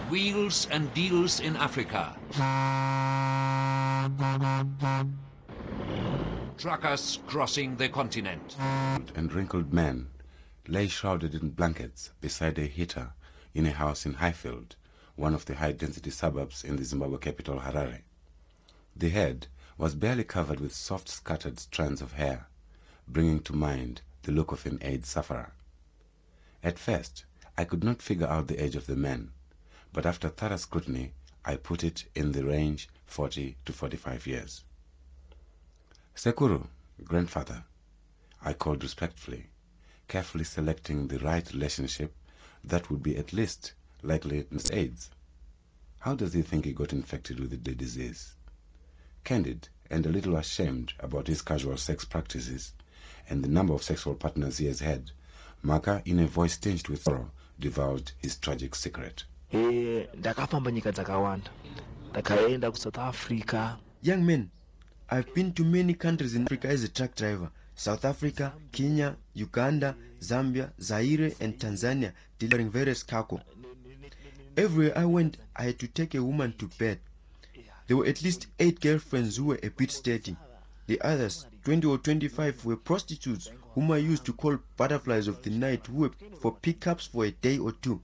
Wheels and deals in Africa. Truckers crossing the continent. And wrinkled men lay shrouded in blankets beside a heater in a house in Highfield, one of the high-density suburbs in the Zimbabwe capital, Harare. The head was barely covered with soft scattered strands of hair, bringing to mind the look of an AIDS sufferer. At first, I could not figure out the age of the man, but after thorough scrutiny, I put it in the range 40 to 45 years. Sekuru, grandfather, I called respectfully, carefully selecting the right relationship that would be at least likely AIDS. How does he think he got infected with the disease? Candid and a little ashamed about his casual sex practices and the number of sexual partners he has had, Maka, in a voice tinged with sorrow, divulged his tragic secret. Ndakafamba nyika dzakawanda. Ndakaenda ku South Africa. Young men, I've been to many countries in Africa as a truck driver. South Africa, Kenya, Uganda, Zambia, Zaire and Tanzania, delivering various cargo. Everywhere I went, I had to take a woman to bed. There were at least 8 girlfriends who were a bit steady. The others, 20 or 25, were prostitutes whom I used to call butterflies of the night, who were for pickups for a day or two.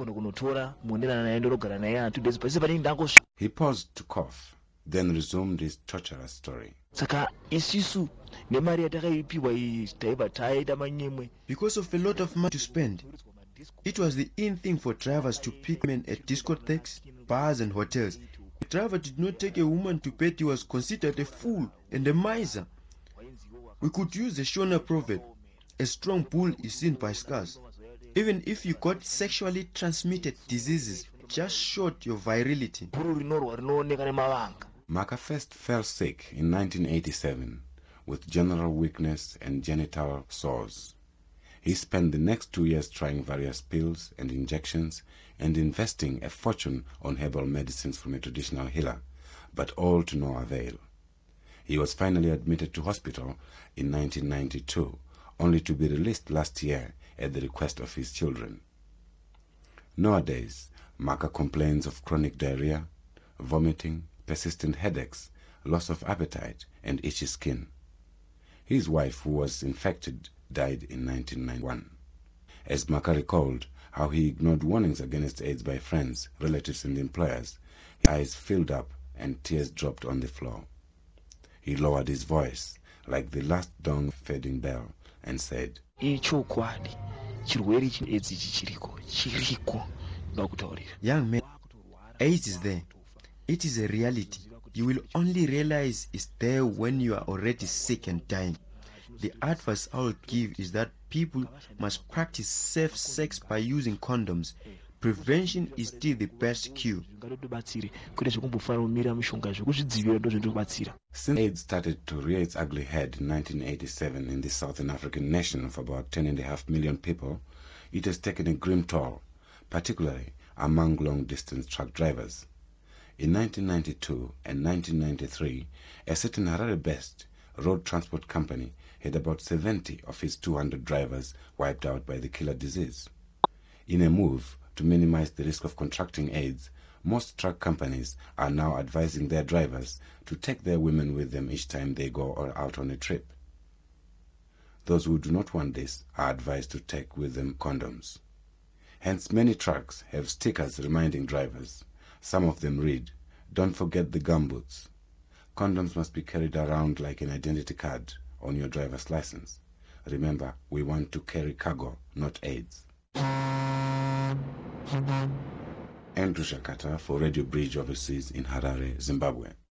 He paused to cough, then resumed his torturous story. Because of a lot of money to spend, it was the in thing for drivers to pick men at discotheques, bars and hotels. If a driver did not take a woman to bed, he was considered a fool and a miser. We could use the Shona proverb, a strong bull is seen by scars. Even if you got sexually transmitted diseases, just showed your virility. Maka first fell sick in 1987 with general weakness and genital sores. He spent the next 2 years trying various pills and injections and investing a fortune on herbal medicines from a traditional healer, but all to no avail. He was finally admitted to hospital in 1992, only to be released last year at the request of his children. Nowadays, Maka complains of chronic diarrhea, vomiting, persistent headaches, loss of appetite, and itchy skin. His wife, who was infected, died in 1991. As Maka recalled how he ignored warnings against AIDS by friends, relatives, and employers, his eyes filled up and tears dropped on the floor. He lowered his voice like the last dawn fading bell and said, Young man, AIDS is there. It is a reality. You will only realize it's there when you are already sick and dying. The advice I will give is that people must practice safe sex by using condoms. Prevention is still the best cure. Since AIDS started to rear its ugly head in 1987 in the Southern African nation of about 10.5 million people, it has taken a grim toll, particularly among long-distance truck drivers. In 1992 and 1993, a certain Harare-based road transport company had about 70 of its 200 drivers wiped out by the killer disease. In a move to minimize the risk of contracting AIDS, most truck companies are now advising their drivers to take their women with them each time they go out on a trip. Those who do not want this are advised to take with them condoms. Hence, many trucks have stickers reminding drivers. Some of them read, "Don't forget the gumboots." Condoms must be carried around like an identity card on your driver's license. Remember, we want to carry cargo, not AIDS. Andrew Shakata for Radio Bridge Overseas in Harare, Zimbabwe.